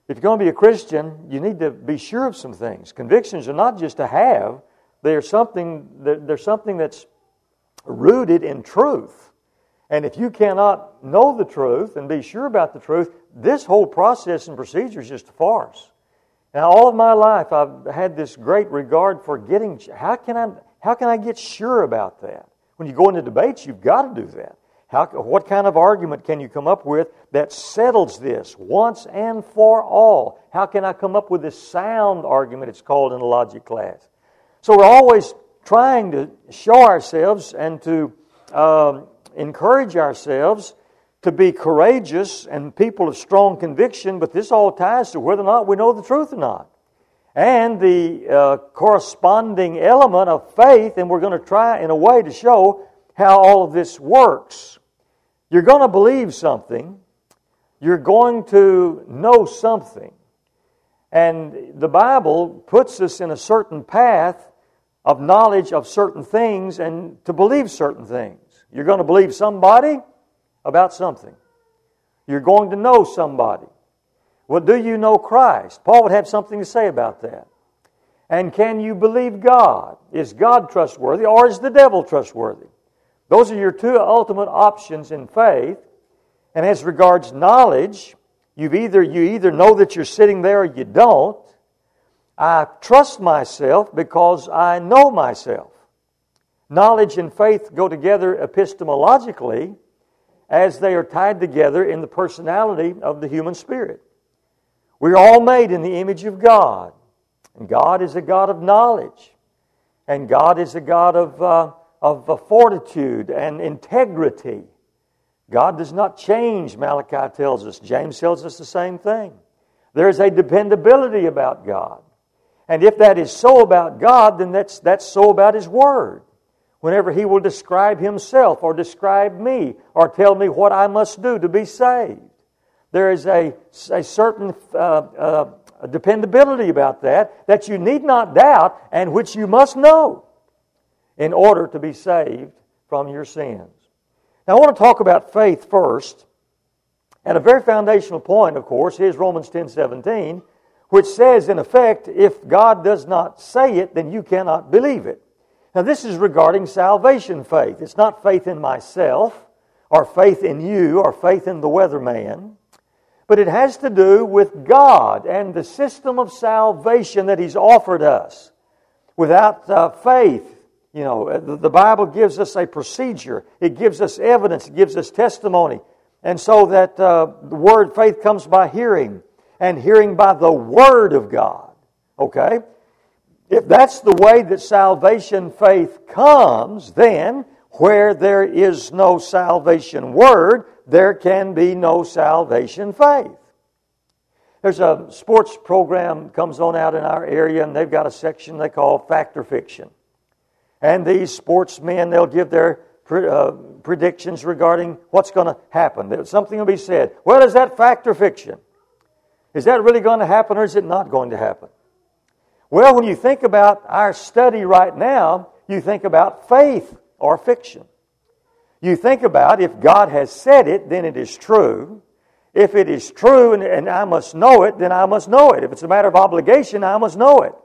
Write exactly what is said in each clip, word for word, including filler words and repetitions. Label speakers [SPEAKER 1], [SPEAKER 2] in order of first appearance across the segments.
[SPEAKER 1] If you're going to be a Christian, you need to be sure of some things. Convictions are not just to have. They are something, they're something that's rooted in truth. And if you cannot know the truth and be sure about the truth, this whole process and procedure is just a farce. Now, all of my life, I've had this great regard for getting, how can I, how can I get sure about that? When you go into debates, you've got to do that. How, what kind of argument can you come up with that settles this once and for all? How can I come up with this sound argument, it's called in a logic class? So we're always trying to show ourselves and to um, encourage ourselves to be courageous and people of strong conviction, but this all ties to whether or not we know the truth or not. And the uh, corresponding element of faith, and we're going to try in a way to show how all of this works. You're going to believe something. You're going to know something. And the Bible puts us in a certain path of knowledge of certain things and to believe certain things. You're going to believe somebody about something. You're going to know somebody. Well, do you know Christ? Paul would have something to say about that. And can you believe God? Is God trustworthy or is the devil trustworthy? Those are your two ultimate options in faith. And as regards knowledge, you've either you either know that you're sitting there or you don't. I trust myself because I know myself. Knowledge and faith go together epistemologically as they are tied together in the personality of the human spirit. We're all made in the image of God. And God is a God of knowledge. And God is a God of... Uh, of fortitude and integrity. God does not change, Malachi tells us. James tells us the same thing. There is a dependability about God. And if that is so about God, then that's, that's so about His Word. Whenever He will describe Himself or describe me or tell me what I must do to be saved. There is a, a certain uh, uh, dependability about that that you need not doubt and which you must know in order to be saved from your sins. Now I want to talk about faith first. And a very foundational point, of course, is Romans ten seventeen, which says, in effect, if God does not say it, then you cannot believe it. Now this is regarding salvation faith. It's not faith in myself, or faith in you, or faith in the weatherman. But it has to do with God and the system of salvation that He's offered us. Without uh, faith, You know, the Bible gives us a procedure. It gives us evidence. It gives us testimony. And so that uh, the word faith comes by hearing, and hearing by the Word of God. Okay? If that's the way that salvation faith comes, then where there is no salvation word, there can be no salvation faith. There's a sports program that comes on out in our area, and they've got a section they call Fact or Fiction. And these sportsmen, they'll give their uh, predictions regarding what's going to happen. Something will be said. Well, is that fact or fiction? Is that really going to happen or is it not going to happen? Well, when you think about our study right now, you think about faith or fiction. You think about if God has said it, then it is true. If it is true and, and I must know it, then I must know it. If it's a matter of obligation, I must know it.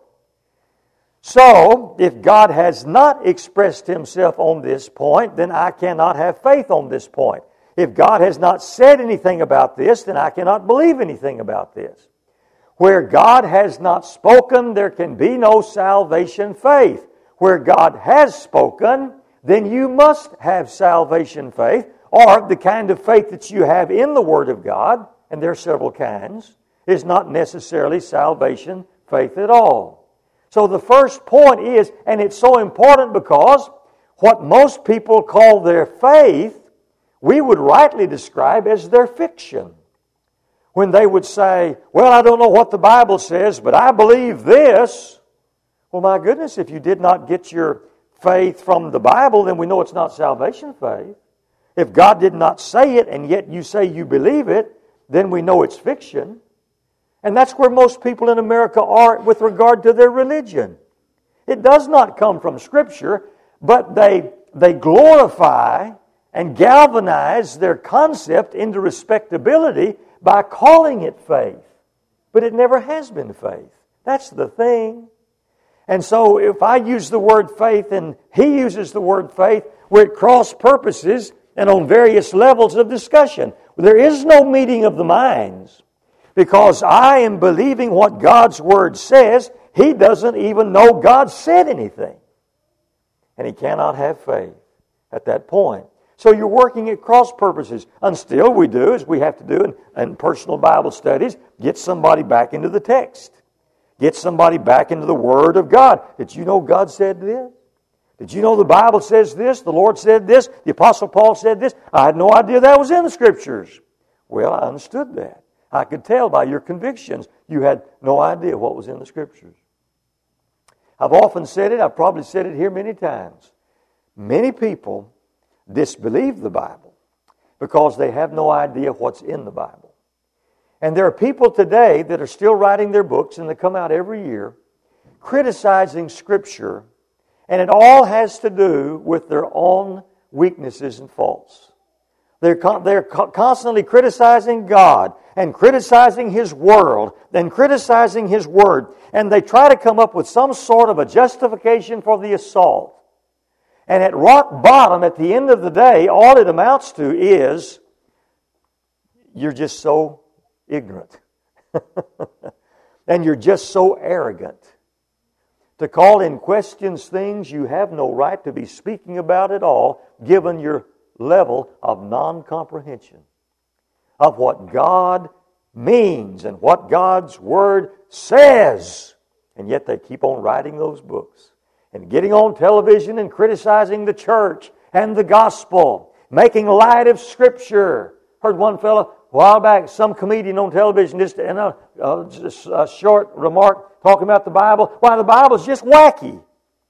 [SPEAKER 1] So, if God has not expressed Himself on this point, then I cannot have faith on this point. If God has not said anything about this, then I cannot believe anything about this. Where God has not spoken, there can be no salvation faith. Where God has spoken, then you must have salvation faith, or the kind of faith that you have in the Word of God, and there are several kinds, is not necessarily salvation faith at all. So the first point is, and it's so important because what most people call their faith, we would rightly describe as their fiction. When they would say, well, I don't know what the Bible says, but I believe this. Well, my goodness, if you did not get your faith from the Bible, then we know it's not salvation faith. If God did not say it, and yet you say you believe it, then we know it's fiction. And that's where most people in America are with regard to their religion. It does not come from Scripture, but they, they glorify and galvanize their concept into respectability by calling it faith. but it never has been faith. That's the thing. And so if I use the word faith and he uses the word faith, we're at cross purposes and on various levels of discussion. There is no meeting of the minds because I am believing what God's Word says. He doesn't even know God said anything. And he cannot have faith at that point. So you're working at cross purposes. And still we do, as we have to do in, in personal Bible studies, get somebody back into the text. Get somebody back into the Word of God. Did you know God said this? Did you know the Bible says this? The Lord said this? The Apostle Paul said this? I had no idea that was in the Scriptures. Well, I understood that. I could tell by your convictions you had no idea what was in the Scriptures. I've often said it. I've probably said it here many times. Many people disbelieve the Bible because they have no idea what's in the Bible. And there are people today that are still writing their books, and they come out every year, criticizing Scripture, and it all has to do with their own weaknesses and faults. They're, con- they're co- constantly criticizing God and criticizing His world and criticizing His Word. And they try to come up with some sort of a justification for the assault. And at rock bottom, at the end of the day, all it amounts to is you're just so ignorant. And you're just so arrogant to call in questions things you have no right to be speaking about at all, given your level of non-comprehension of what God means and what God's Word says. And yet they keep on writing those books and getting on television and criticizing the church and the gospel, making light of Scripture. Heard one fellow a while back, some comedian on television, just in a, uh, just a short remark talking about the Bible. Why, the Bible's just wacky.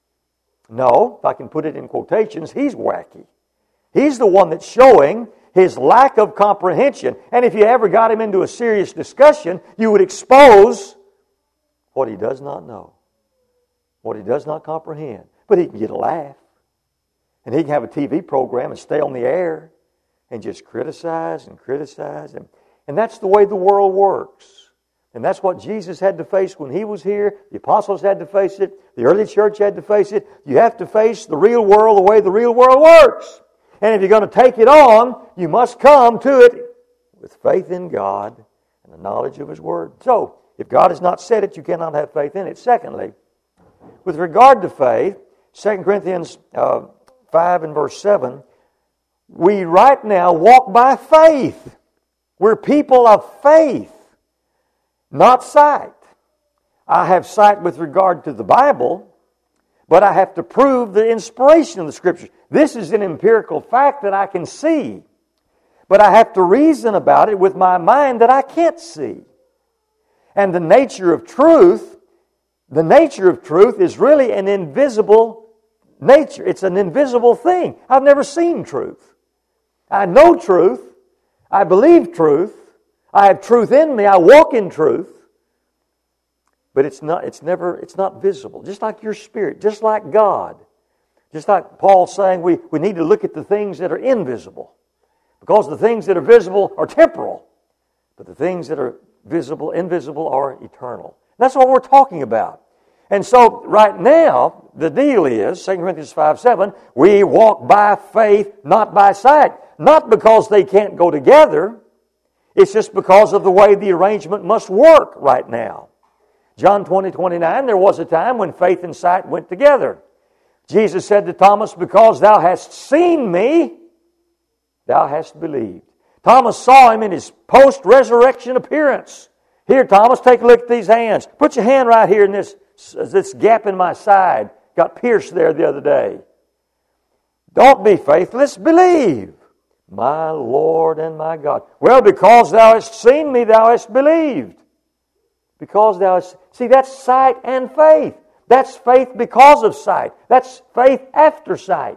[SPEAKER 1] No, if I can put it in quotations, he's wacky. He's the one that's showing his lack of comprehension. And if you ever got him into a serious discussion, you would expose what he does not know, what he does not comprehend. But he can get a laugh. And he can have a T V program and stay on the air and just criticize and criticize. And, and that's the way the world works. And that's what Jesus had to face when He was here. The apostles had to face it. The early church had to face it. You have to face the real world the way the real world works. And if you're going to take it on, you must come to it with faith in God and the knowledge of His Word. So, if God has not said it, you cannot have faith in it. Secondly, with regard to faith, Second Corinthians uh, five and verse seven, we right now walk by faith. We're people of faith, not sight. I have sight with regard to the Bible, but I have to prove the inspiration of the Scriptures. This is an empirical fact that I can see, but I have to reason about it with my mind that I can't see. And the nature of truth, the nature of truth is really an invisible nature. It's an invisible thing. I've never seen truth. I know truth. I believe truth. I have truth in me. I walk in truth. But it's not, it's never, it's not visible. Just like your spirit, just like God. Just like Paul saying we, we need to look at the things that are invisible. Because the things that are visible are temporal. But the things that are visible, invisible are eternal. That's what we're talking about. And so right now, the deal is, Second Corinthians five seven, we walk by faith, not by sight. Not because they can't go together. It's just because of the way the arrangement must work right now. John twenty twenty-nine, there was a time when faith and sight went together. Jesus said to Thomas, because thou hast seen me, thou hast believed. Thomas saw Him in His post-resurrection appearance. Here, Thomas, take a look at these hands. Put your hand right here in this, this gap in my side. Got pierced there the other day. Don't be faithless, believe. My Lord and my God. Well, because thou hast seen me, thou hast believed. Because thou hast... See, that's sight and faith. That's faith because of sight. That's faith after sight.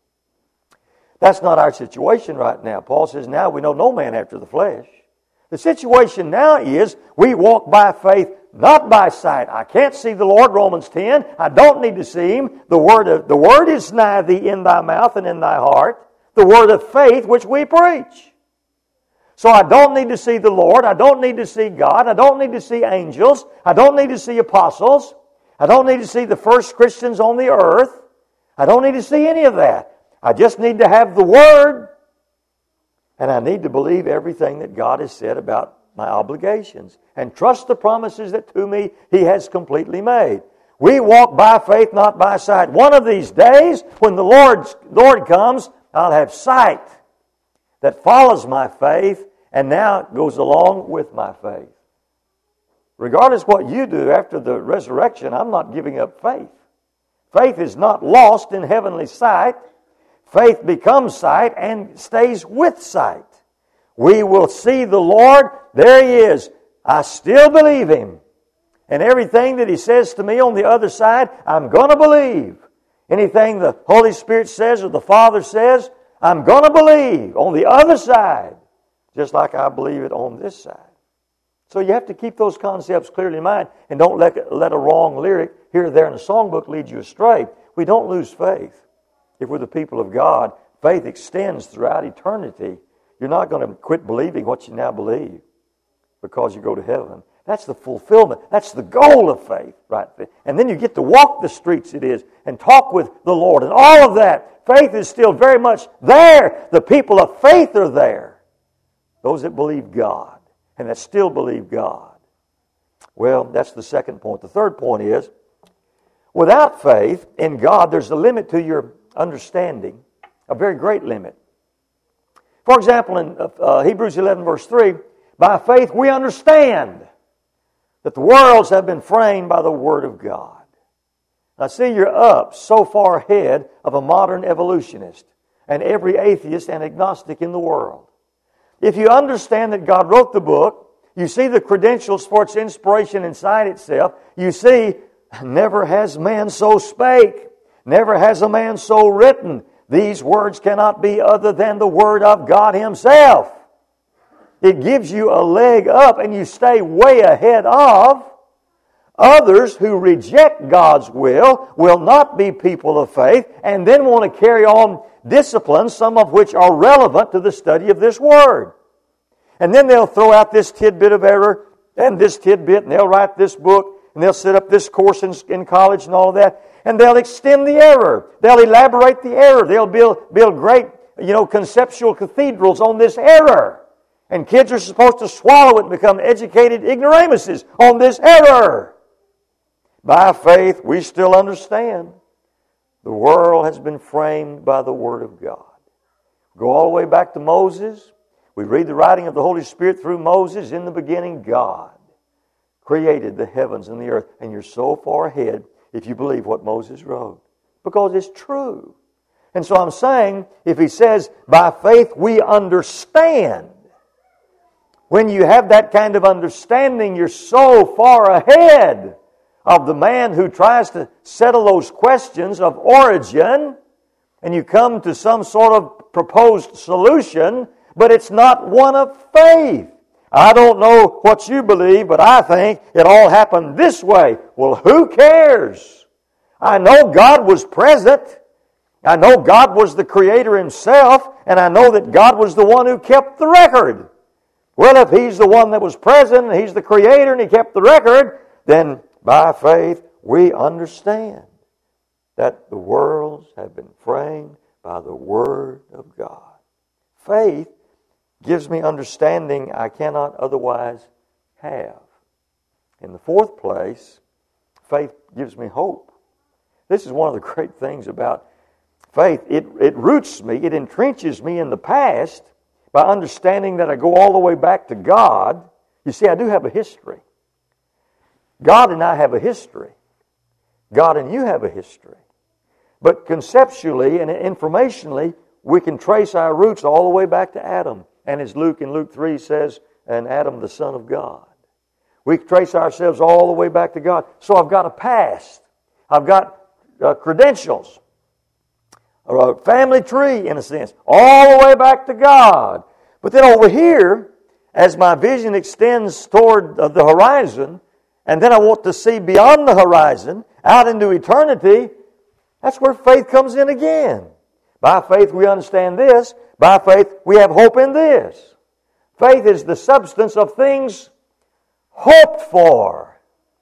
[SPEAKER 1] That's not our situation right now. Paul says, now we know no man after the flesh. The situation now is we walk by faith, not by sight. I can't see the Lord, Romans ten. I don't need to see Him. The word of, the word is nigh thee in thy mouth and in thy heart. The word of faith which we preach. So I don't need to see the Lord. I don't need to see God. I don't need to see angels. I don't need to see apostles. I don't need to see the first Christians on the earth. I don't need to see any of that. I just need to have the Word. And I need to believe everything that God has said about my obligations. And trust the promises that to me He has completely made. We walk by faith, not by sight. One of these days, when the Lord, Lord comes, I'll have sight that follows my faith and now goes along with my faith. Regardless of what you do after the resurrection, I'm not giving up faith. Faith is not lost in heavenly sight. Faith becomes sight and stays with sight. We will see the Lord. There He is. I still believe Him. And everything that He says to me on the other side, I'm going to believe. Anything the Holy Spirit says or the Father says, I'm going to believe on the other side, just like I believe it on this side. So you have to keep those concepts clearly in mind and don't let, let a wrong lyric here or there in a songbook lead you astray. We don't lose faith. If we're the people of God, faith extends throughout eternity. You're not going to quit believing what you now believe because you go to heaven. That's the fulfillment. That's the goal of faith right there. And then you get to walk the streets it is and talk with the Lord and all of that. Faith is still very much there. The people of faith are there. Those that believe God and that still believe God. Well, that's the second point. The third point is, without faith in God, there's a limit to your understanding, a very great limit. For example, in uh, Hebrews eleven verse three, by faith we understand that the worlds have been framed by the Word of God. Now see, you're up so far ahead of a modern evolutionist and every atheist and agnostic in the world. If you understand that God wrote the book, you see the credentials for its inspiration inside itself, you see, never has man so spake, never has a man so written. These words cannot be other than the Word of God Himself. It gives you a leg up and you stay way ahead of others who reject God's will, will not be people of faith, and then want to carry on disciplines, some of which are relevant to the study of this Word. And then they'll throw out this tidbit of error and this tidbit, and they'll write this book, and they'll set up this course in, in college and all of that, and they'll extend the error. They'll elaborate the error. They'll build, build great, you know, conceptual cathedrals on this error. And kids are supposed to swallow it and become educated ignoramuses on this error. By faith, we still understand the world has been framed by the Word of God. Go all the way back to Moses. We read the writing of the Holy Spirit through Moses. In the beginning, God created the heavens and the earth. And you're so far ahead if you believe what Moses wrote. Because it's true. And so I'm saying, if he says, by faith we understand. When you have that kind of understanding, you're so far ahead of the man who tries to settle those questions of origin, and you come to some sort of proposed solution, but it's not one of faith. I don't know what you believe, but I think it all happened this way. Well, who cares? I know God was present. I know God was the Creator Himself, and I know that God was the one who kept the record. Well, if He's the one that was present, and He's the Creator, and He kept the record, then by faith we understand that the worlds have been framed by the Word of God. Faith gives me understanding I cannot otherwise have. In the fourth place, faith gives me hope. This is one of the great things about faith. It, it roots me, it entrenches me in the past by understanding that I go all the way back to God. You see, I do have a history. God and I have a history. God and you have a history. But conceptually and informationally, we can trace our roots all the way back to Adam. And as Luke in Luke three says, and Adam the Son of God. We trace ourselves all the way back to God. So I've got a past. I've got uh, credentials. A family tree, in a sense. All the way back to God. But then over here, as my vision extends toward uh, the horizon, and then I want to see beyond the horizon, out into eternity, that's where faith comes in again. By faith we understand this. By faith we have hope in this. Faith is the substance of things hoped for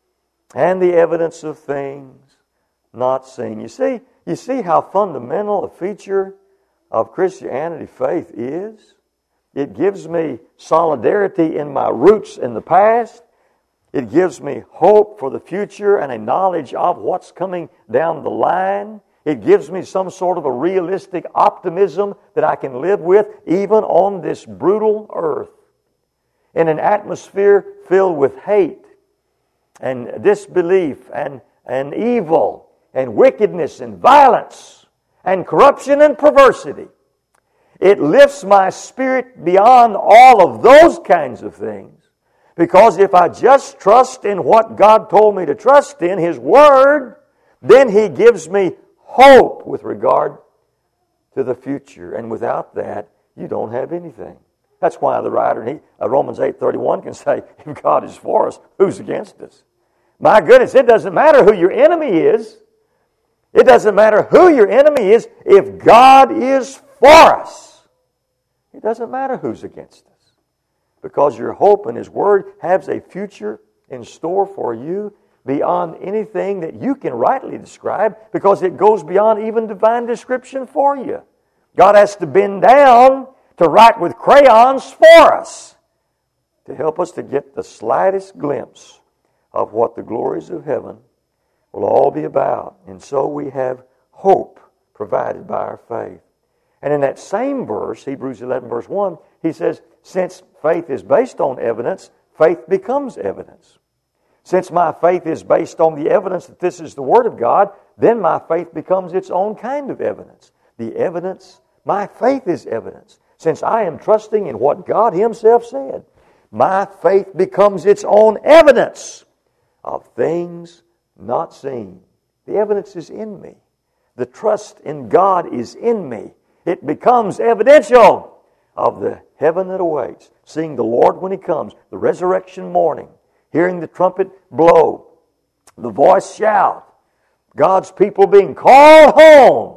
[SPEAKER 1] and the evidence of things not seen. You see, you see how fundamental a feature of Christianity faith is? It gives me solidarity in my roots in the past. It gives me hope for the future and a knowledge of what's coming down the line. It gives me some sort of a realistic optimism that I can live with even on this brutal earth. In an atmosphere filled with hate and disbelief and, and evil and wickedness and violence and corruption and perversity. It lifts my spirit beyond all of those kinds of things. Because if I just trust in what God told me to trust in, His Word, then He gives me hope with regard to the future. And without that, you don't have anything. That's why the writer in Romans eight thirty-one can say, if God is for us, who's against us? My goodness, it doesn't matter who your enemy is. It doesn't matter who your enemy is. If God is for us, it doesn't matter who's against us. Because your hope in His Word has a future in store for you beyond anything that you can rightly describe, because it goes beyond even divine description for you. God has to bend down to write with crayons for us to help us to get the slightest glimpse of what the glories of heaven will all be about. And so we have hope provided by our faith. And in that same verse, Hebrews eleven verse one, he says, since faith is based on evidence, faith becomes evidence. Since my faith is based on the evidence that this is the Word of God, then my faith becomes its own kind of evidence. The evidence, my faith is evidence. Since I am trusting in what God Himself said, my faith becomes its own evidence of things not seen. The evidence is in me. The trust in God is in me. It becomes evidential of the heaven that awaits, seeing the Lord when He comes, the resurrection morning, hearing the trumpet blow, the voice shout, God's people being called home.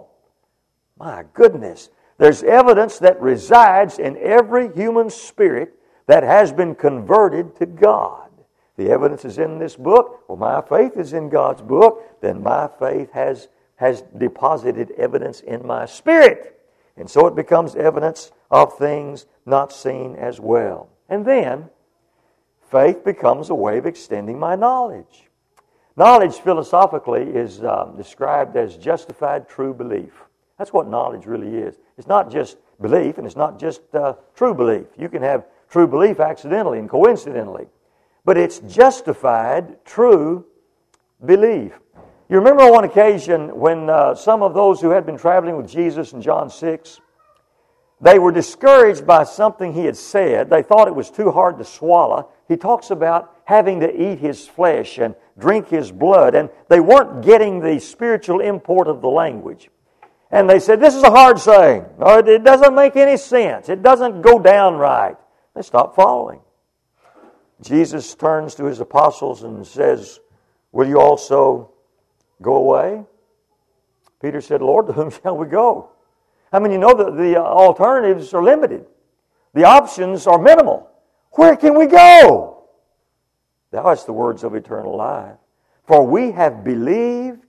[SPEAKER 1] My goodness, there's evidence that resides in every human spirit that has been converted to God. The evidence is in this book. Well, my faith is in God's book. Then my faith has, has deposited evidence in my spirit. And so it becomes evidence of things not seen as well. And then, faith becomes a way of extending my knowledge. Knowledge, philosophically, is um, described as justified true belief. That's what knowledge really is. It's not just belief, and it's not just uh, true belief. You can have true belief accidentally and coincidentally. But it's justified true belief. You remember on one occasion when uh, some of those who had been traveling with Jesus in John six, they were discouraged by something He had said. They thought it was too hard to swallow. He talks about having to eat His flesh and drink His blood, and they weren't getting the spiritual import of the language. And they said, this is a hard saying. Or it doesn't make any sense. It doesn't go down right. They stopped following. Jesus turns to His apostles and says, will you also go away? Peter said, Lord, to whom shall we go? I mean, you know that the alternatives are limited. The options are minimal. Where can we go? Thou hast the words of eternal life. For we have believed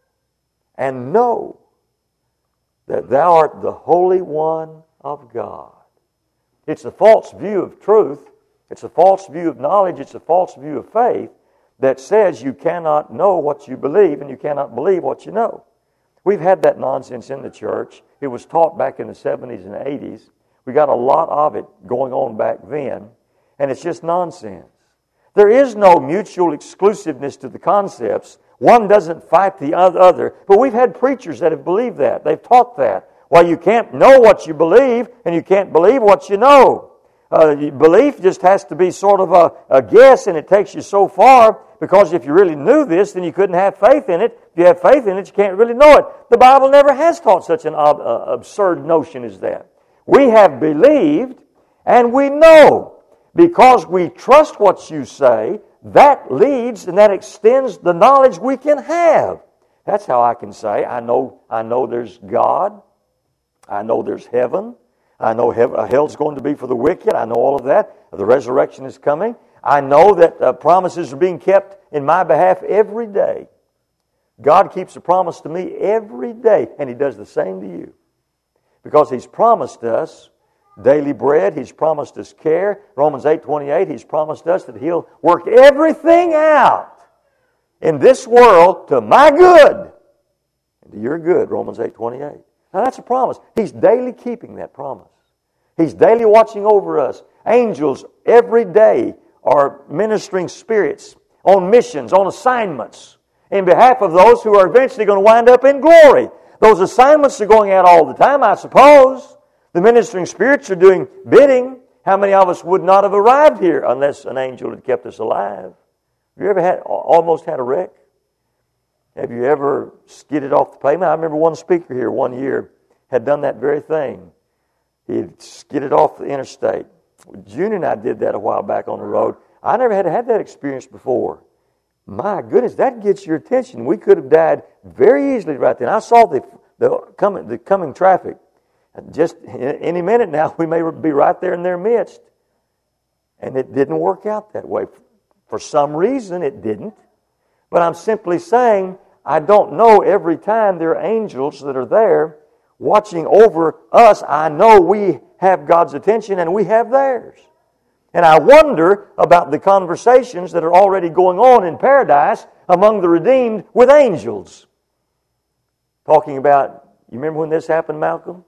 [SPEAKER 1] and know that Thou art the Holy One of God. It's a false view of truth. It's a false view of knowledge. It's a false view of faith that says you cannot know what you believe and you cannot believe what you know. We've had that nonsense in the church. It was taught back in the seventies and eighties. We got a lot of it going on back then, and it's just nonsense. There is no mutual exclusiveness to the concepts. One doesn't fight the other. But we've had preachers that have believed that. They've taught that. Well, you can't know what you believe, and you can't believe what you know. Uh, belief just has to be sort of a, a guess, and it takes you so far, because if you really knew this, then you couldn't have faith in it. If you have faith in it, you can't really know it. The Bible never has taught such an ob- uh, absurd notion as that. We have believed, and we know. Because we trust what you say, that leads and that extends the knowledge we can have. That's how I can say, I know, I know there's God. I know there's heaven. I know hell's going to be for the wicked. I know all of that. The resurrection is coming. I know that uh, promises are being kept in my behalf every day. God keeps a promise to me every day, and He does the same to you. Because He's promised us daily bread. He's promised us care. Romans eight twenty-eight, He's promised us that He'll work everything out in this world to my good and to your good, Romans eight twenty-eight. Now that's a promise. He's daily keeping that promise. He's daily watching over us. Angels every day are ministering spirits on missions, on assignments, in behalf of those who are eventually going to wind up in glory. Those assignments are going out all the time, I suppose. The ministering spirits are doing bidding. How many of us would not have arrived here unless an angel had kept us alive? Have you ever had almost had a wreck? Have you ever skidded off the pavement? I remember one speaker here one year had done that very thing. He had skidded off the interstate. Junior and I did that a while back on the road. I never had had that experience before. My goodness, that gets your attention. We could have died very easily right then. I saw the the coming the coming traffic. Just any minute now, we may be right there in their midst. And it didn't work out that way. For some reason, it didn't. But I'm simply saying, I don't know every time there are angels that are there watching over us. I know we have God's attention and we have theirs. And I wonder about the conversations that are already going on in paradise among the redeemed with angels. Talking about, you remember when this happened, Malcolm?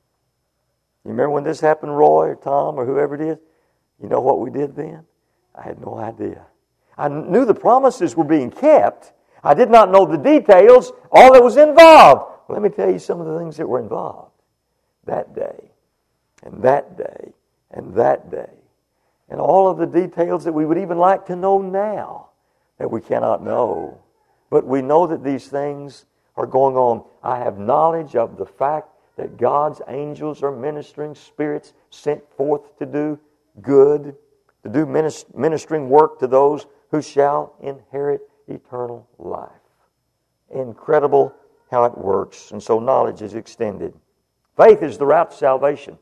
[SPEAKER 1] You remember when this happened, Roy or Tom or whoever it is? You know what we did then? I had no idea. I knew the promises were being kept. I did not know the details, all that was involved. Let me tell you some of the things that were involved that day, and that day, and that day. And all of the details that we would even like to know now that we cannot know. But we know that these things are going on. I have knowledge of the fact that God's angels are ministering spirits sent forth to do good, to do ministering work to those who shall inherit eternal life. Incredible how it works. And so knowledge is extended. Faith is the route to salvation.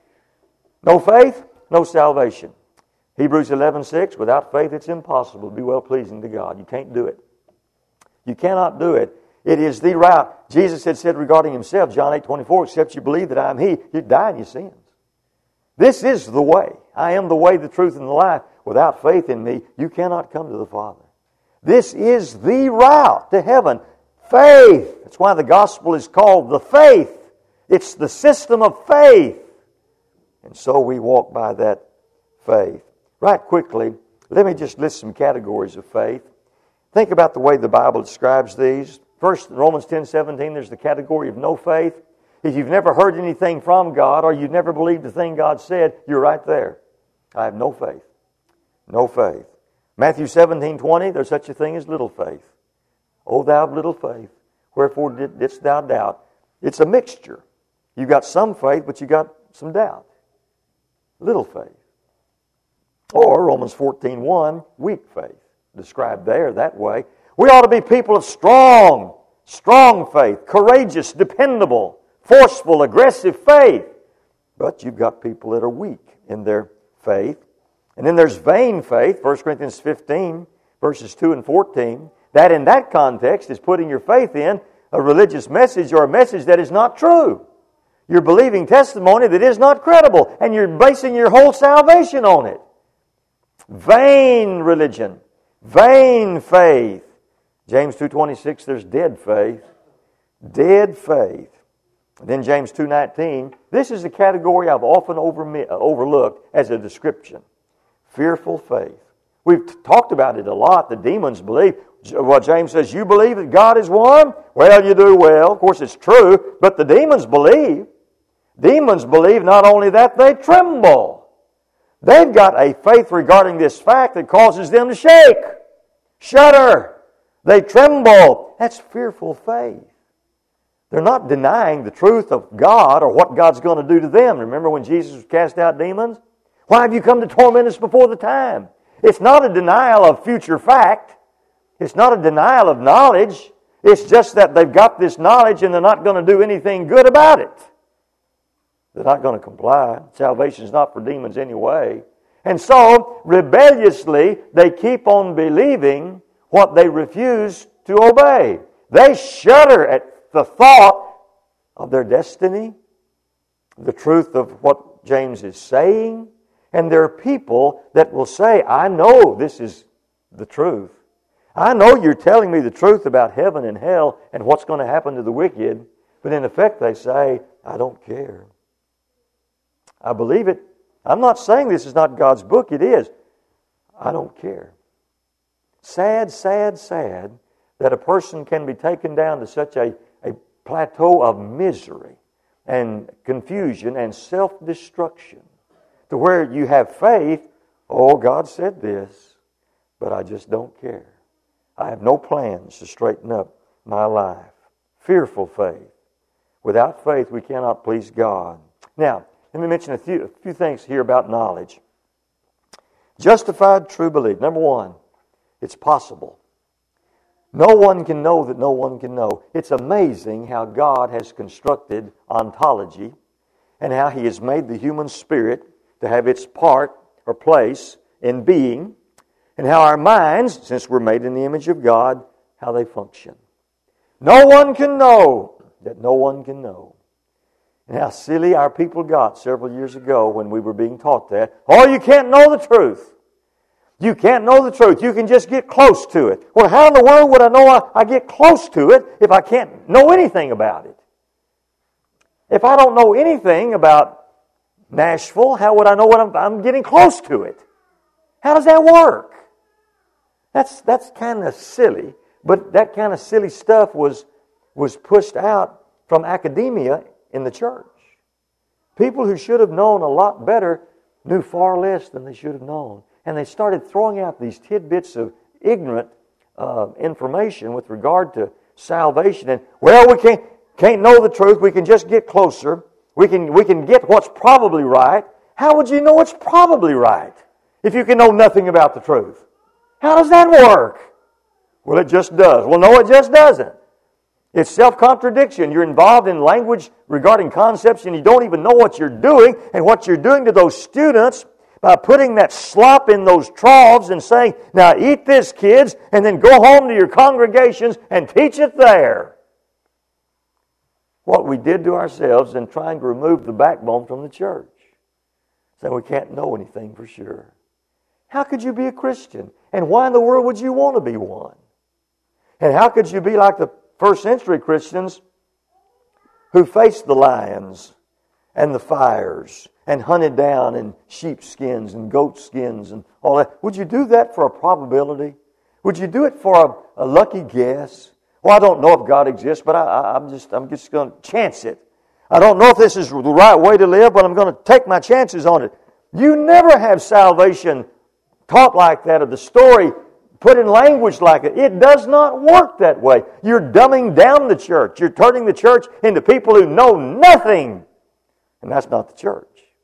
[SPEAKER 1] No faith, no salvation. Hebrews eleven six, without faith it's impossible to be well-pleasing to God. You can't do it. You cannot do it. It is the route. Jesus had said regarding Himself, John eight twenty-four, except you believe that I am He, you die in your sins. This is the way. I am the way, the truth, and the life. Without faith in me, you cannot come to the Father. This is the route to heaven. Faith. That's why the gospel is called the faith. It's the system of faith. And so we walk by that faith. Right quickly, let me just list some categories of faith. Think about the way the Bible describes these. First, in Romans ten seventeen, there's the category of no faith. If you've never heard anything from God or you've never believed the thing God said, you're right there. I have no faith. No faith. Matthew seventeen twenty, there's such a thing as little faith. O thou of little faith, wherefore didst thou doubt? It's a mixture. You've got some faith, but you got some doubt. Little faith. Or Romans fourteen one, weak faith. Described there that way. We ought to be people of strong, strong faith, courageous, dependable, forceful, aggressive faith. But you've got people that are weak in their faith. And then there's vain faith, First Corinthians fifteen, verses two and fourteen. That in that context is putting your faith in a religious message or a message that is not true. You're believing testimony that is not credible, and you're basing your whole salvation on it. Vain religion, vain faith. James two twenty-six, there's dead faith. Dead faith. And then James two nineteen, this is a category I've often over, overlooked as a description. Fearful faith. We've t- talked about it a lot. The demons believe. Well, James says, you believe that God is one? Well, you do well. Of course, it's true. But the demons believe. Demons believe not only that, they tremble. They've got a faith regarding this fact that causes them to shake, shudder. They tremble. That's fearful faith. They're not denying the truth of God or what God's going to do to them. Remember when Jesus cast out demons? Why have you come to torment us before the time? It's not a denial of future fact. It's not a denial of knowledge. It's just that they've got this knowledge and they're not going to do anything good about it. They're not going to comply. Salvation is not for demons anyway. And so, rebelliously, they keep on believing what they refuse to obey. They shudder at the thought of their destiny, the truth of what James is saying. And there are people that will say, I know this is the truth. I know you're telling me the truth about heaven and hell and what's going to happen to the wicked. But in effect, they say, I don't care. I believe it. I'm not saying this is not God's book. It is. I don't care. Sad, sad, sad that a person can be taken down to such a, a plateau of misery and confusion and self-destruction to where you have faith. Oh, God said this, but I just don't care. I have no plans to straighten up my life. Fearful faith. Without faith, we cannot please God. Now, let me mention a few, a few things here about knowledge. Justified true belief. Number one, it's possible. No one can know that no one can know. It's amazing how God has constructed ontology and how He has made the human spirit to have its part or place in being, and how our minds, since we're made in the image of God, how they function. No one can know that no one can know. And how silly our people got several years ago when we were being taught that. Oh, you can't know the truth. You can't know the truth. You can just get close to it. Well, how in the world would I know I, I get close to it if I can't know anything about it? If I don't know anything about Nashville, how would I know what I'm, I'm getting close to it? How does that work? That's that's kind of silly, but that kind of silly stuff was was pushed out from academia in the church. People who should have known a lot better knew far less than they should have known. And they started throwing out these tidbits of ignorant uh, information with regard to salvation. And, well, we can't, can't know the truth. We can just get closer. We can, we can get what's probably right. How would you know what's probably right if you can know nothing about the truth? How does that work? Well, it just does. Well, no, it just doesn't. It's self-contradiction. You're involved in language regarding concepts and you don't even know what you're doing, and what you're doing to those students by putting that slop in those troughs and saying, now eat this, kids, and then go home to your congregations and teach it there. What we did to ourselves in trying to remove the backbone from the church. Saying we can't know anything for sure. How could you be a Christian? And why in the world would you want to be one? And how could you be like the first century Christians who faced the lions and the fires and hunted down in sheepskins and goat skins and all that? Would you do that for a probability? Would you do it for a, a lucky guess? Well, I don't know if God exists, but I, I, I'm just I'm just going to chance it. I don't know if this is the right way to live, but I'm going to take my chances on it. You never have salvation taught like that, or the story put in language like it. It does not work that way. You're dumbing down the church. You're turning the church into people who know nothing. And that's not the church.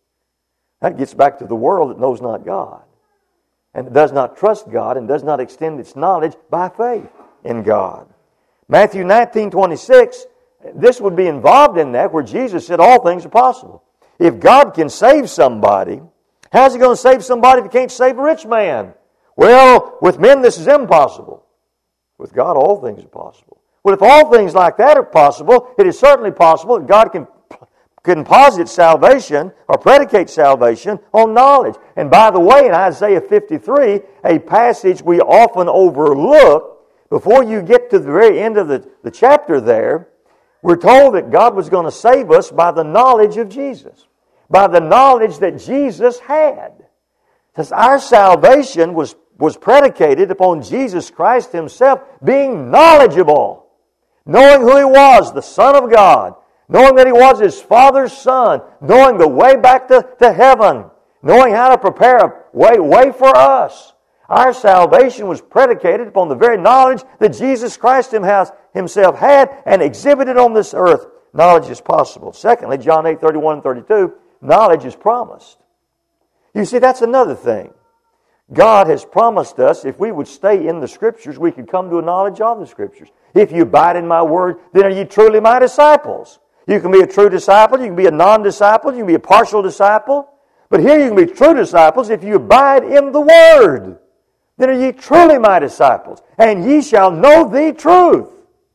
[SPEAKER 1] That gets back to the world that knows not God, and does not trust God, and does not extend its knowledge by faith in God. Matthew nineteen twenty-six, this would be involved in that, where Jesus said all things are possible. If God can save somebody, how's He going to save somebody if He can't save a rich man? Well, with men this is impossible. With God all things are possible. Well, if all things like that are possible, it is certainly possible that God can can posit salvation or predicate salvation on knowledge. And by the way, in Isaiah fifty-three, a passage we often overlook, before you get to the very end of the, the chapter there, we're told that God was going to save us by the knowledge of Jesus. By the knowledge that Jesus had. Because our salvation was, was predicated upon Jesus Christ Himself being knowledgeable. Knowing who He was, the Son of God. Knowing that He was His Father's Son. Knowing the way back to, to heaven. Knowing how to prepare a way, way for us. Our salvation was predicated upon the very knowledge that Jesus Christ Himself had and exhibited on this earth. Knowledge is possible. Secondly, John eight thirty-one and thirty-two, knowledge is promised. You see, that's another thing. God has promised us if we would stay in the Scriptures, we could come to a knowledge of the Scriptures. If you abide in my word, then are ye truly my disciples. You can be a true disciple, you can be a non-disciple, you can be a partial disciple. But here you can be true disciples if you abide in the Word. Then are ye truly my disciples, and ye shall know the truth.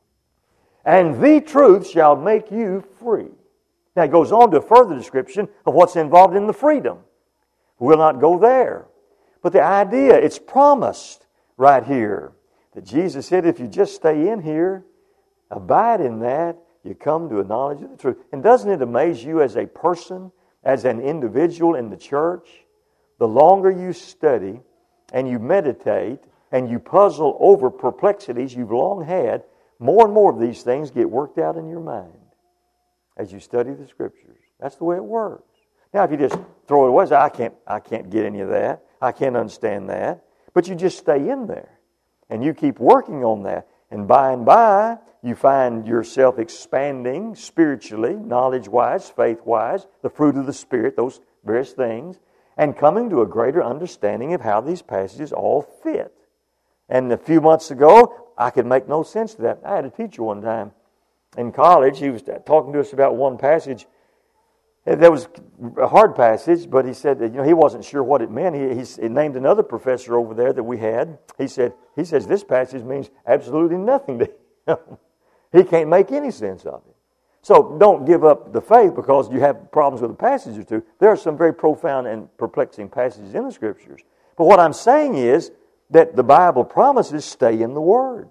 [SPEAKER 1] And the truth shall make you free. Now it goes on to a further description of what's involved in the freedom. We'll not go there. But the idea, it's promised right here. That Jesus said, if you just stay in here, abide in that, you come to a knowledge of the truth. And doesn't it amaze you as a person, as an individual in the church? The longer you study and you meditate and you puzzle over perplexities you've long had, more and more of these things get worked out in your mind as you study the Scriptures. That's the way it works. Now, if you just throw it away, say, I can't, I can't get any of that. I can't understand that. But you just stay in there. And you keep working on that. And by and by, you find yourself expanding spiritually, knowledge-wise, faith-wise, the fruit of the Spirit, those various things, and coming to a greater understanding of how these passages all fit. And a few months ago, I could make no sense of that. I had a teacher one time in college. He was talking to us about one passage. That was a hard passage, but he said that, you know, he wasn't sure what it meant. He, he, he named another professor over there that we had. He said, he says this passage means absolutely nothing to him. He can't make any sense of it. So don't give up the faith because you have problems with a passage or two. There are some very profound and perplexing passages in the Scriptures. But what I'm saying is that the Bible promises stay in the Word.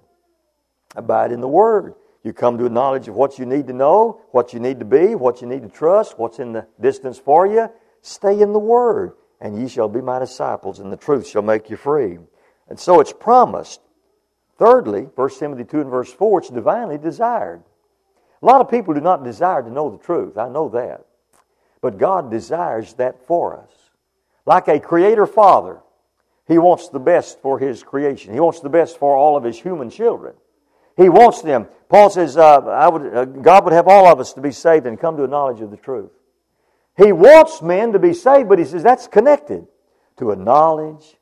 [SPEAKER 1] Abide in the Word. You come to a knowledge of what you need to know, what you need to be, what you need to trust, what's in the distance for you. Stay in the Word, and ye shall be my disciples, and the truth shall make you free. And so it's promised. Thirdly, First Timothy two and verse four, it's divinely desired. A lot of people do not desire to know the truth. I know that. But God desires that for us. Like a Creator Father, He wants the best for His creation. He wants the best for all of His human children. He wants them. Paul says, uh, I would, uh, God would have all of us to be saved and come to a knowledge of the truth. He wants men to be saved, but he says that's connected to a knowledge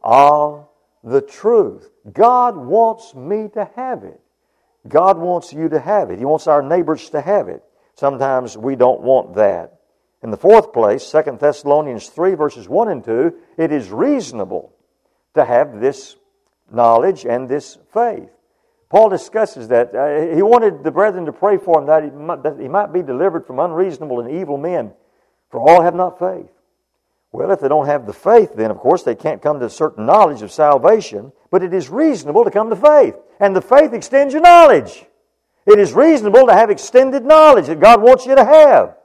[SPEAKER 1] of the truth. God wants me to have it. God wants you to have it. He wants our neighbors to have it. Sometimes we don't want that. In the fourth place, Second Thessalonians three, verses one and two, it is reasonable to have this knowledge and this faith. Paul discusses that. Uh, he wanted the brethren to pray for him that he, might, that he might be delivered from unreasonable and evil men, for all have not faith. Well, if they don't have the faith, then of course they can't come to a certain knowledge of salvation, but it is reasonable to come to faith. And the faith extends your knowledge. It is reasonable to have extended knowledge that God wants you to have.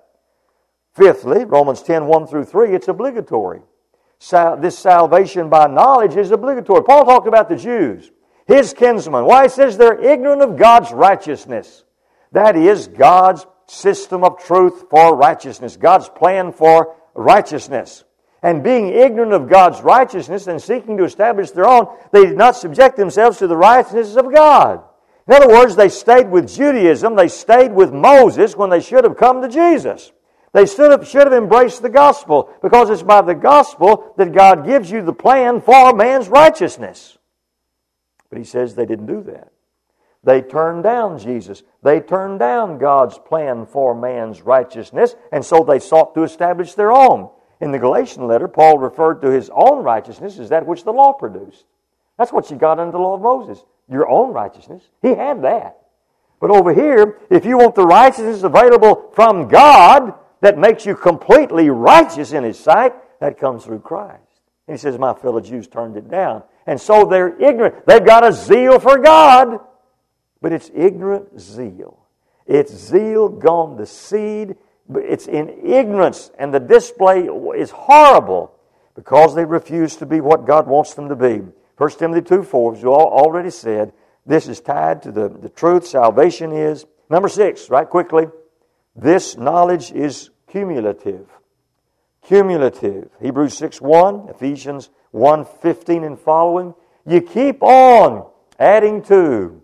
[SPEAKER 1] Fifthly, Romans ten, one through three, it's obligatory. Sal- this salvation by knowledge is obligatory. Paul talked about the Jews. His kinsmen. Why? He says they're ignorant of God's righteousness. That is God's system of truth for righteousness. God's plan for righteousness. And being ignorant of God's righteousness and seeking to establish their own, they did not subject themselves to the righteousness of God. In other words, they stayed with Judaism. They stayed with Moses when they should have come to Jesus. They should have, should have embraced the gospel because it's by the gospel that God gives you the plan for man's righteousness. But he says they didn't do that. They turned down Jesus. They turned down God's plan for man's righteousness, and so they sought to establish their own. In the Galatian letter, Paul referred to his own righteousness as that which the law produced. That's what you got under the law of Moses, your own righteousness. He had that. But over here, if you want the righteousness available from God that makes you completely righteous in His sight, that comes through Christ. And he says, my fellow Jews turned it down. And so they're ignorant. They've got a zeal for God, but it's ignorant zeal. It's zeal gone to seed. It's in ignorance, and the display is horrible because they refuse to be what God wants them to be. First Timothy two four, as you all already said, this is tied to the, the truth. Salvation is. Number six, right quickly, this knowledge is cumulative. Cumulative. Hebrews six one, Ephesians one fifteen and following. You keep on adding to.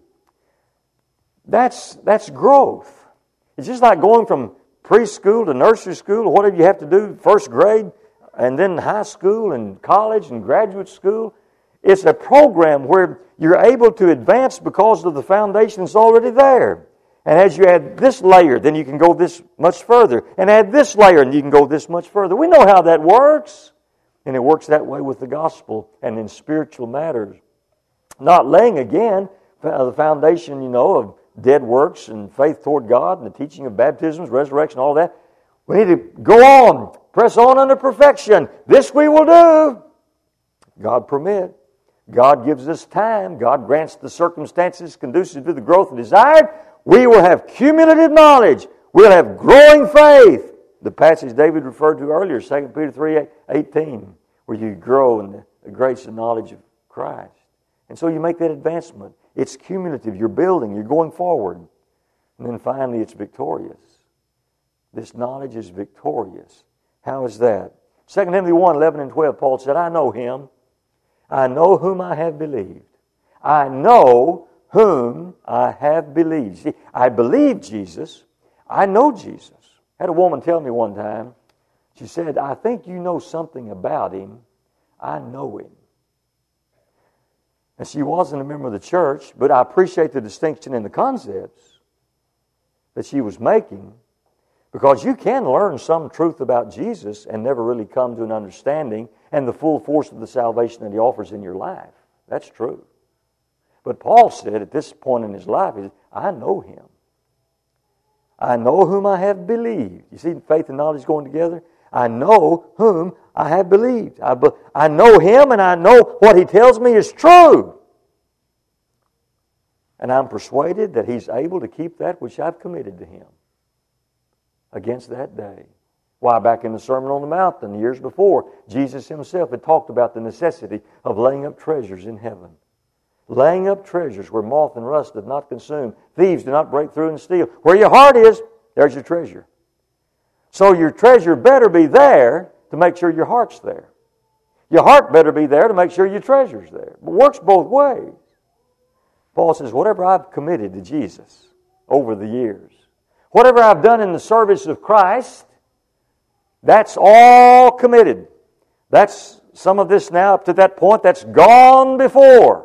[SPEAKER 1] That's, that's growth. It's just like going from preschool to nursery school or whatever you have to do, first grade, and then high school and college and graduate school. It's a program where you're able to advance because of the foundation that's already there. And as you add this layer, then you can go this much further. And add this layer, and you can go this much further. We know how that works. And it works that way with the gospel and in spiritual matters. Not laying, again, the foundation, you know, of dead works and faith toward God and the teaching of baptisms, resurrection, all that. We need to go on, press on unto perfection. This we will do. God permit. God gives us time. God grants the circumstances conducive to the growth desired. We will have cumulative knowledge. We'll have growing faith. The passage David referred to earlier, Second Peter three eighteen, where you grow in the grace and knowledge of Christ. And so you make that advancement. It's cumulative. You're building. You're going forward. And then finally, it's victorious. This knowledge is victorious. How is that? Second Timothy one, eleven and twelve, Paul said, I know Him. I know whom I have believed. I know whom I have believed. See, I believe Jesus. I know Jesus. I had a woman tell me one time, she said, I think you know something about Him. I know Him. And she wasn't a member of the church, but I appreciate the distinction in the concepts that she was making, because you can learn some truth about Jesus and never really come to an understanding and the full force of the salvation that He offers in your life. That's true. But Paul said at this point in his life, I know Him. I know whom I have believed. You see faith and knowledge going together? I know whom I have believed. I, be, I know Him, and I know what He tells me is true. And I'm persuaded that He's able to keep that which I've committed to Him against that day. Why, back in the Sermon on the Mount and the years before, Jesus Himself had talked about the necessity of laying up treasures in heaven. Laying up treasures where moth and rust does not consume, thieves do not break through and steal. Where your heart is, there's your treasure. So your treasure better be there to make sure your heart's there. Your heart better be there to make sure your treasure's there. It works both ways. Paul says, whatever I've committed to Jesus over the years, whatever I've done in the service of Christ, that's all committed. That's some of this now up to that point, that's gone before.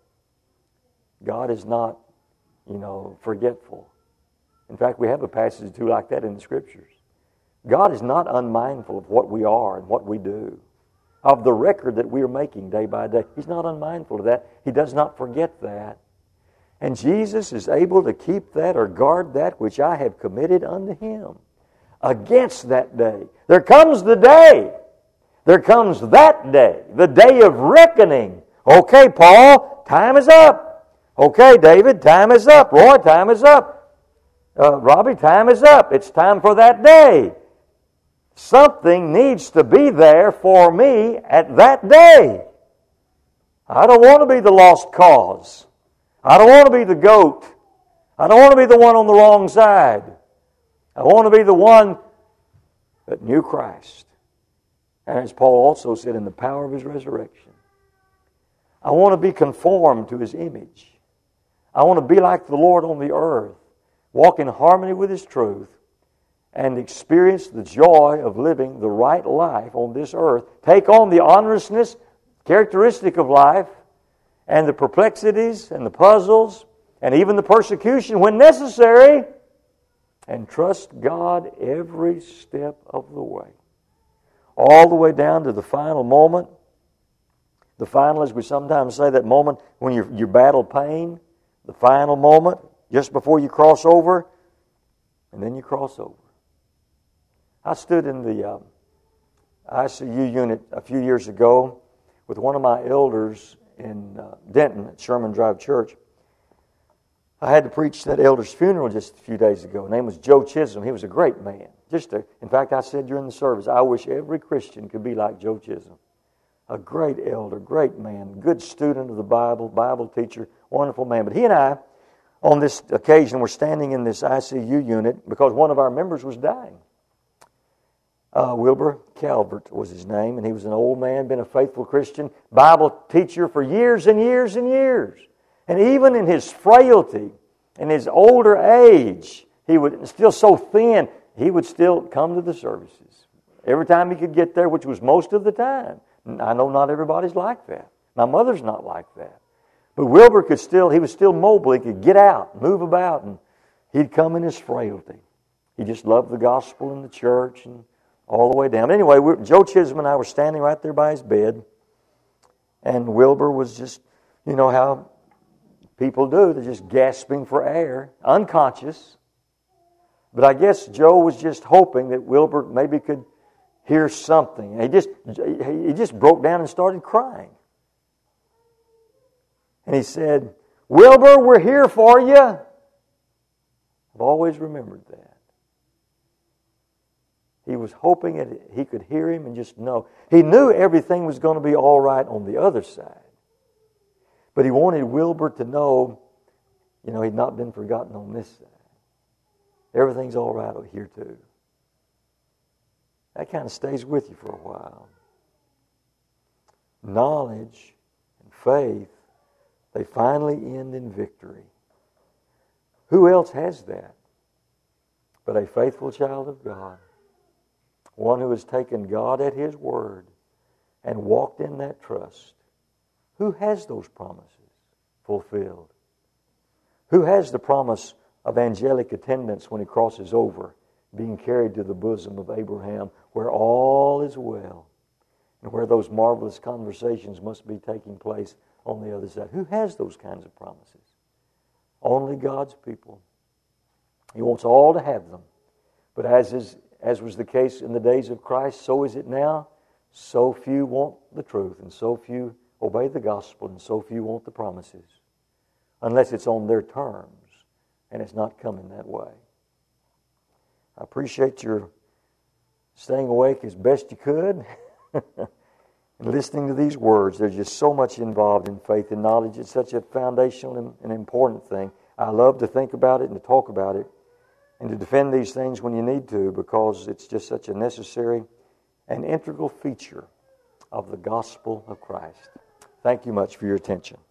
[SPEAKER 1] God is not, you know, forgetful. In fact, we have a passage or two like that in the Scriptures. God is not unmindful of what we are and what we do, of the record that we are making day by day. He's not unmindful of that. He does not forget that. And Jesus is able to keep that or guard that which I have committed unto Him against that day. There comes the day. There comes that day, the day of reckoning. Okay, Paul, time is up. Okay, David, time is up. Roy, time is up. Uh, Robbie, time is up. It's time for that day. Something needs to be there for me at that day. I don't want to be the lost cause. I don't want to be the goat. I don't want to be the one on the wrong side. I want to be the one that knew Christ. And as Paul also said, in the power of His resurrection. I want to be conformed to His image. I want to be like the Lord on the earth, walk in harmony with His truth, and experience the joy of living the right life on this earth. Take on the honorousness, characteristic of life, and the perplexities and the puzzles, and even the persecution when necessary, and trust God every step of the way. All the way down to the final moment. The final, as we sometimes say, that moment when you you battle pain, the final moment, just before you cross over, and then you cross over. I stood in the uh, I C U unit a few years ago with one of my elders in uh, Denton at Sherman Drive Church. I had to preach that elder's funeral just a few days ago. His name was Joe Chisholm. He was a great man. Just a, in fact, I said during the service, I wish every Christian could be like Joe Chisholm. A great elder, great man, good student of the Bible, Bible teacher, wonderful man. But he and I, on this occasion, were standing in this I C U unit because one of our members was dying. Uh, Wilbur Calvert was his name, and he was an old man, been a faithful Christian, Bible teacher for years and years and years. And even in his frailty, in his older age, he would still so thin, he would still come to the services. Every time he could get there, which was most of the time. I know not everybody's like that. My mother's not like that. But Wilbur could still, he was still mobile. He could get out, move about, and he'd come in his frailty. He just loved the gospel and the church and all the way down. Anyway, we, Joe Chisholm and I were standing right there by his bed, and Wilbur was just, you know how people do, they're just gasping for air, unconscious. But I guess Joe was just hoping that Wilbur maybe could hear something. He just, he just broke down and started crying. And he said, "Wilbur, we're here for you." I've always remembered that. He was hoping that he could hear him and just know. He knew everything was going to be all right on the other side. But he wanted Wilbur to know, you know, he'd not been forgotten on this side. Everything's all right over here too. That kind of stays with you for a while. Knowledge and faith, they finally end in victory. Who else has that but a faithful child of God? One who has taken God at His word and walked in that trust. Who has those promises fulfilled? Who has the promise of angelic attendance when he crosses over, being carried to the bosom of Abraham, where all is well, and where those marvelous conversations must be taking place on the other side? Who has those kinds of promises? Only God's people. He wants all to have them. But as is, as was the case in the days of Christ, so is it now. So few want the truth, and so few obey the gospel, and so few want the promises, unless it's on their terms, and it's not coming that way. I appreciate your staying awake as best you could and listening to these words. There's just so much involved in faith and knowledge. It's such a foundational and, and important thing. I love to think about it and to talk about it and to defend these things when you need to, because it's just such a necessary and integral feature of the gospel of Christ. Thank you much for your attention.